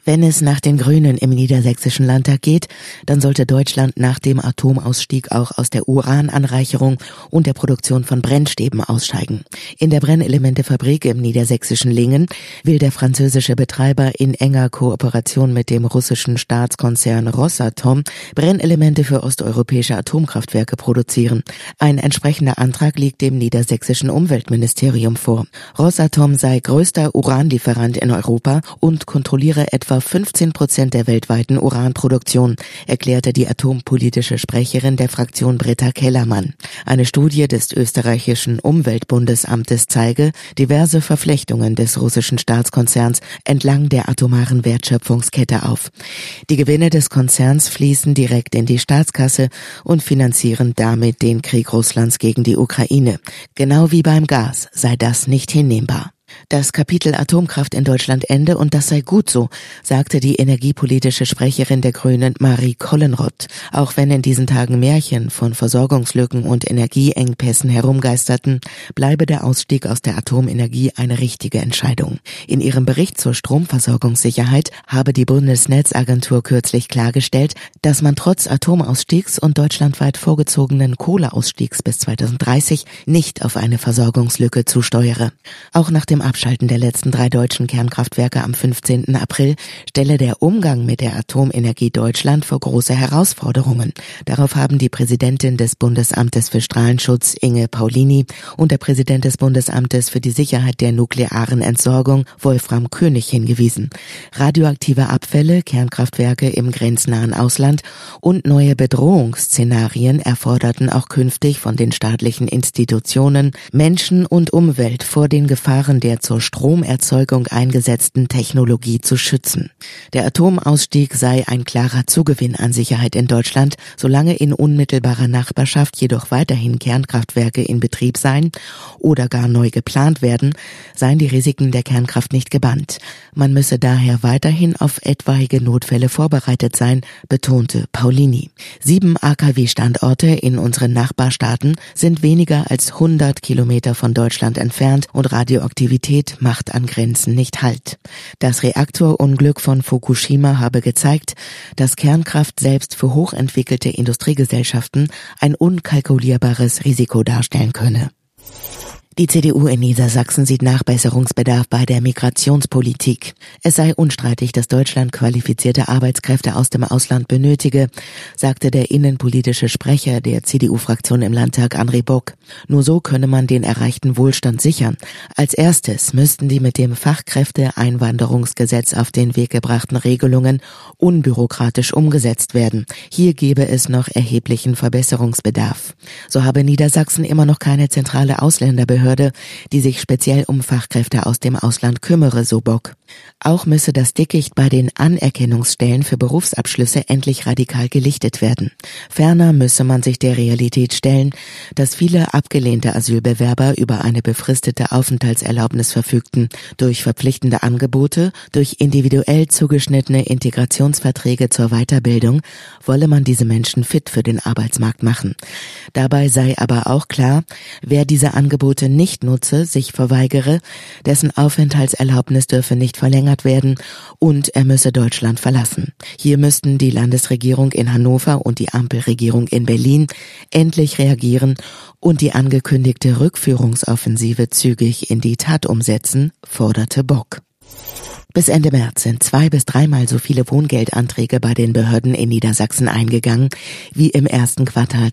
Wenn es nach den Grünen im Niedersächsischen Landtag geht, dann sollte Deutschland nach dem Atomausstieg auch aus der Urananreicherung und der Produktion von Brennstäben aussteigen. In der Brennelementefabrik im niedersächsischen Lingen will der französische Betreiber in enger Kooperation mit dem russischen Staatskonzern Rosatom Brennelemente für osteuropäische Atomkraftwerke produzieren. Ein entsprechender Antrag liegt dem niedersächsischen Umweltministerium vor. Rosatom sei größter Uranlieferant in Europa und kontrolliere etwa 15% der weltweiten Uranproduktion, erklärte die atompolitische Sprecherin der Fraktion Britta Kellermann. Eine Studie des österreichischen Umweltbundesamtes zeige diverse Verflechtungen des russischen Staatskonzerns entlang der atomaren Wertschöpfungskette auf. Die Gewinne des Konzerns fließen direkt in die Staatskasse und finanzieren damit den Krieg Russlands gegen die Ukraine. Genau wie beim Gas sei das nicht hinnehmbar. Das Kapitel Atomkraft in Deutschland ende und das sei gut so, sagte die energiepolitische Sprecherin der Grünen Marie Kollenrott. Auch wenn in diesen Tagen Märchen von Versorgungslücken und Energieengpässen herumgeisterten, bleibe der Ausstieg aus der Atomenergie eine richtige Entscheidung. In ihrem Bericht zur Stromversorgungssicherheit habe die Bundesnetzagentur kürzlich klargestellt, dass man trotz Atomausstiegs und deutschlandweit vorgezogenen Kohleausstiegs bis 2030 nicht auf eine Versorgungslücke zusteuere. Auch nach dem Abschalten der letzten 3 deutschen Kernkraftwerke am 15. April stelle der Umgang mit der Atomenergie Deutschland vor große Herausforderungen. Darauf haben die Präsidentin des Bundesamtes für Strahlenschutz Inge Paulini und der Präsident des Bundesamtes für die Sicherheit der nuklearen Entsorgung Wolfram König hingewiesen. Radioaktive Abfälle, Kernkraftwerke im grenznahen Ausland und neue Bedrohungsszenarien erforderten auch künftig von den staatlichen Institutionen, Menschen und Umwelt vor den Gefahren der zur Stromerzeugung eingesetzten Technologie zu schützen. Der Atomausstieg sei ein klarer Zugewinn an Sicherheit in Deutschland, solange in unmittelbarer Nachbarschaft jedoch weiterhin Kernkraftwerke in Betrieb seien oder gar neu geplant werden, seien die Risiken der Kernkraft nicht gebannt. Man müsse daher weiterhin auf etwaige Notfälle vorbereitet sein, betonte Paulini. 7 AKW-Standorte in unseren Nachbarstaaten sind weniger als 100 Kilometer von Deutschland entfernt und Radioaktivität macht an Grenzen nicht Halt. Das Reaktorunglück von Fukushima habe gezeigt, dass Kernkraft selbst für hochentwickelte Industriegesellschaften ein unkalkulierbares Risiko darstellen könne. Die CDU in Niedersachsen sieht Nachbesserungsbedarf bei der Migrationspolitik. Es sei unstreitig, dass Deutschland qualifizierte Arbeitskräfte aus dem Ausland benötige, sagte der innenpolitische Sprecher der CDU-Fraktion im Landtag André Bock. Nur so könne man den erreichten Wohlstand sichern. Als erstes müssten die mit dem Fachkräfteeinwanderungsgesetz auf den Weg gebrachten Regelungen unbürokratisch umgesetzt werden. Hier gebe es noch erheblichen Verbesserungsbedarf. So habe Niedersachsen immer noch keine zentrale Ausländerbehörde, die sich speziell um Fachkräfte aus dem Ausland kümmere, so Bock. Auch müsse das Dickicht bei den Anerkennungsstellen für Berufsabschlüsse endlich radikal gelichtet werden. Ferner müsse man sich der Realität stellen, dass viele abgelehnte Asylbewerber über eine befristete Aufenthaltserlaubnis verfügten. Durch verpflichtende Angebote, durch individuell zugeschnittene Integrationsverträge zur Weiterbildung wolle man diese Menschen fit für den Arbeitsmarkt machen. Dabei sei aber auch klar, wer diese Angebote nicht nutze, sich verweigere, dessen Aufenthaltserlaubnis dürfe nicht verlängert werden und er müsse Deutschland verlassen. Hier müssten die Landesregierung in Hannover und die Ampelregierung in Berlin endlich reagieren und die angekündigte Rückführungsoffensive zügig in die Tat umsetzen, forderte Bock. Bis Ende März sind 2- bis 3-mal so viele Wohngeldanträge bei den Behörden in Niedersachsen eingegangen wie im ersten Quartal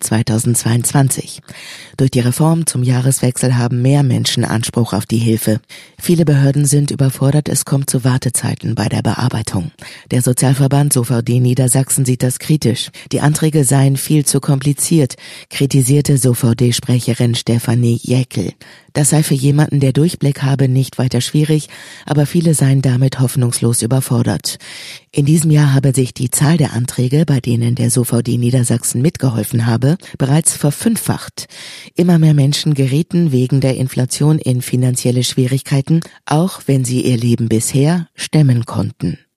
2022. Durch die Reform zum Jahreswechsel haben mehr Menschen Anspruch auf die Hilfe. Viele Behörden sind überfordert, es kommt zu Wartezeiten bei der Bearbeitung. Der Sozialverband SOVD Niedersachsen sieht das kritisch. Die Anträge seien viel zu kompliziert, kritisierte SOVD-Sprecherin Stefanie Jäckel. Das sei für jemanden, der Durchblick habe, nicht weiter schwierig, aber viele seien damit hoffnungslos überfordert. In diesem Jahr habe sich die Zahl der Anträge, bei denen der SOVD Niedersachsen mitgeholfen habe, bereits verfünffacht. Immer mehr Menschen gerieten wegen der Inflation in finanzielle Schwierigkeiten, auch wenn sie ihr Leben bisher stemmen konnten.